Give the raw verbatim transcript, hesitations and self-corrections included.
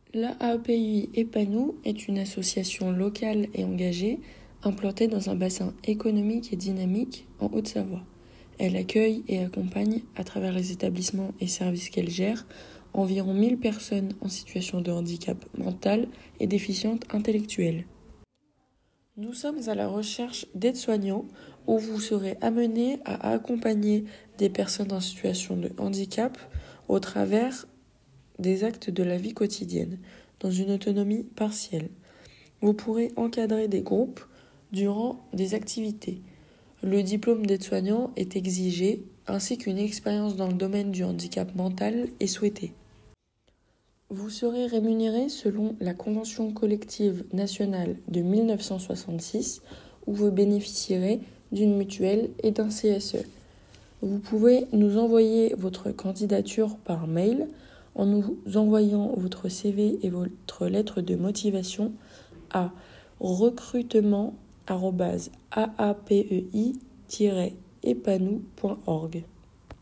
L'A A P I Epanou est une association locale et engagée implantée dans un bassin économique et dynamique en Haute-Savoie. Elle accueille et accompagne, à travers les établissements et services qu'elle gère, environ mille personnes en situation de handicap mental et déficiente intellectuelle. Nous sommes à la recherche d'aides-soignants où vous serez amenés à accompagner des personnes en situation de handicap au travers des actes de la vie quotidienne, dans une autonomie partielle. Vous pourrez encadrer des groupes durant des activités. Le diplôme d'aide-soignant est exigé, ainsi qu'une expérience dans le domaine du handicap mental est souhaitée. Vous serez rémunéré selon la Convention collective nationale de mille neuf cent soixante-six, où vous bénéficierez d'une mutuelle et d'un C S E. Vous pouvez nous envoyer votre candidature par mail en nous envoyant votre C V et votre lettre de motivation à recrutement arobase a a p e i tiret epanou point org.